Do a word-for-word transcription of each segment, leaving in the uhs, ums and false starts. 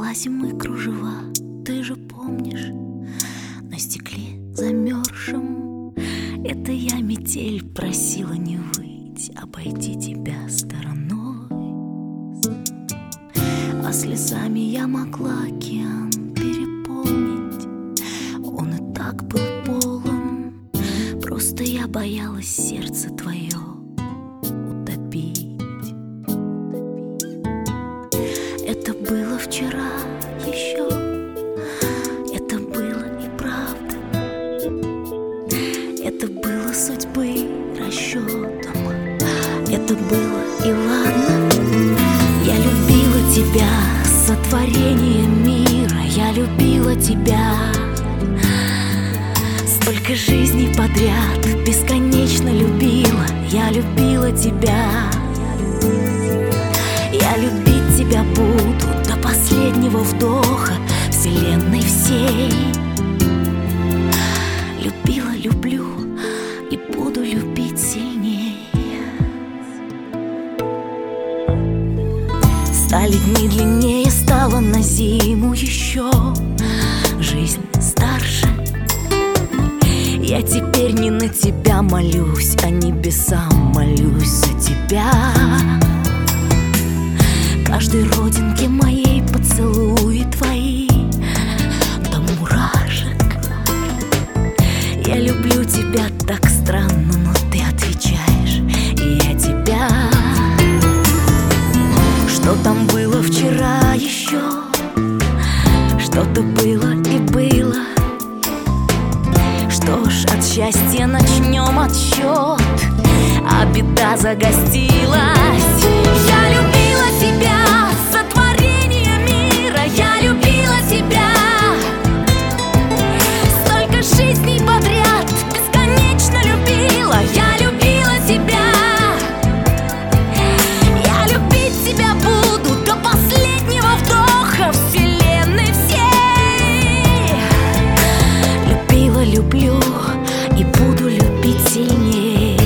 зимы кружева, ты же помнишь, на стекле замерзшем. Это я, метель, просила не выть, обойти тебя стороной. А слезами я могла океан переполнить, он и так был полон. Просто я боялась сердце твое утопить. Это было вчера еще, это было и правда, это было судьбы расчетом, это было и ладно. Я любила тебя, сотворение мира, я любила тебя. Столько жизней подряд, бесконечно любила, я любила тебя. Я любить тебя буду до последнего вдоха вселенной всей. Любила, люблю и буду любить сильней. Стали дни длиннее, стало на зиму еще жизнь старше. Я теперь не на тебя молюсь, а небесам молюсь за тебя. Каждой родинке моей поцелуи твои до мурашек. Я люблю тебя так странно, но ты отвечаешь, и я тебя. Что там было вчера еще, что-то было и было. Что ж, от счастья начнем отсчет, а беда загостилась. Я любила тебя, сотворение мира, я любила тебя. Столько жизней подряд, бесконечно любила, я любила тебя. Я любить тебя буду до последнего вдоха вселенной всей. Любила, люблю и буду любить сильней.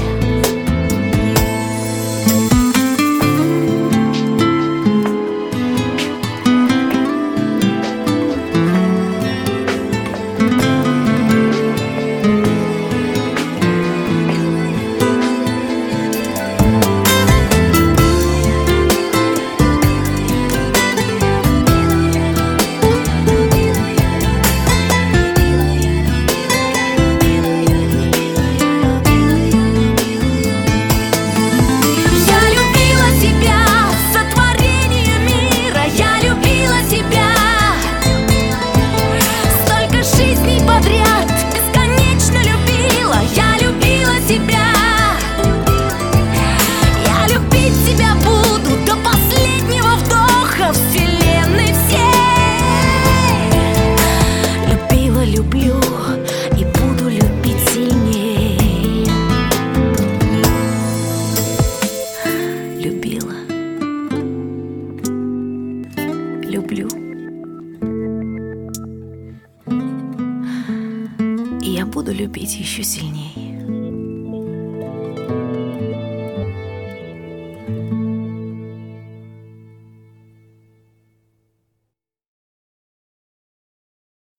Люблю, и я буду любить еще сильнее.